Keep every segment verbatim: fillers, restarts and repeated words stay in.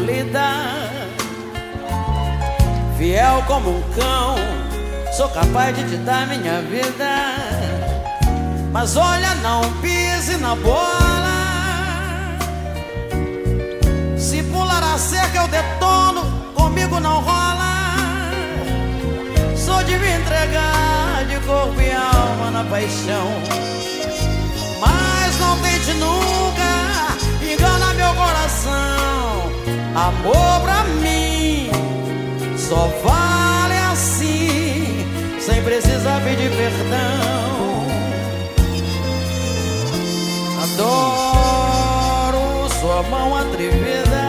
lida. Fiel como um cão, sou capaz de te dar minha vida. Mas olha, não pise na bola. Se pular a cerca eu detono, comigo não rola. Sou de me entregar de corpo e alma na paixão. Mas não tente nunca enganar meu coração. Amor pra mim só vale assim, sem precisar pedir perdão. Adoro sua mão atrevida,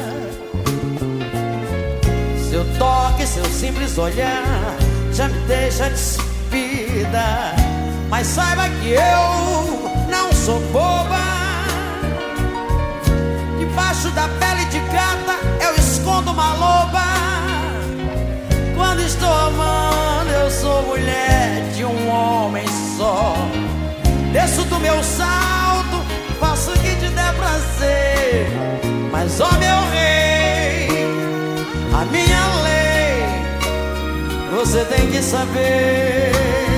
seu toque, seu simples olhar já me deixa despida. Mas saiba que eu não sou boba. Debaixo da pele de gata eu escondo uma loba. Quando estou amando eu sou mulher de um homem só. Desço do meu salto, faço o que te der prazer. Mas ó meu rei, a minha lei você tem que saber.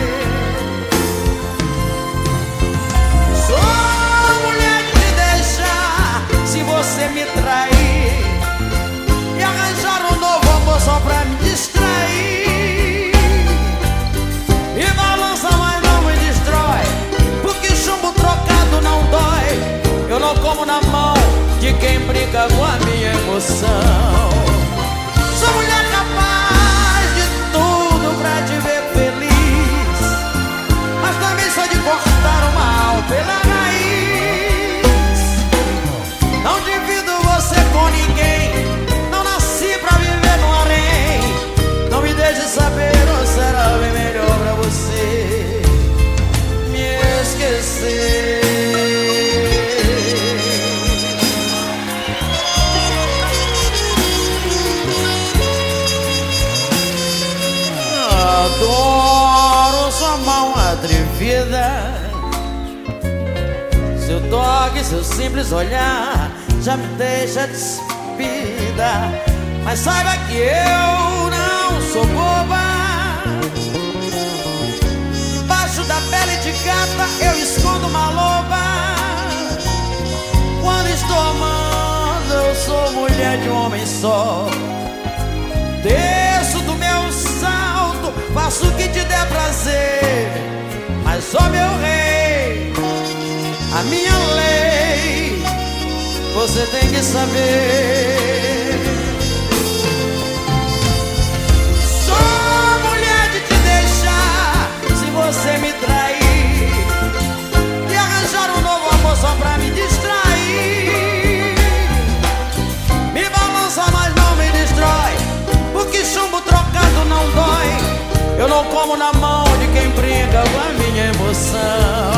Sou mulher de te deixar se você me trair e arranjar um novo amor só pra me distrair. Me balança, mas não me destrói, porque chumbo trocado não dói. Eu não como na mão de quem brinca com a minha emoção. Sou mulher capaz de tudo pra te ver feliz, mas também sou de cortar o mal pela raiz. Não divido você com ninguém, não nasci pra viver no harém. Não me deixe saber, ou será bem melhor pra você me esquecer. Adoro sua mão atrevida, seu toque, seu simples olhar já me deixa despida. Mas saiba que eu não sou boba. Baixo da pele de gata eu escondo uma loba. Quando estou amando eu sou mulher de um homem só. Desço do meu salto, faço o que te der prazer. Mas ó meu rei, a minha lei você tem que saber. Sou mulher de te deixar se você me trair e arranjar um novo amor só pra me distrair. Me balança, mas não me destrói, porque chumbo trocado não dói. Eu não como na mão de quem brinca com a minha emoção.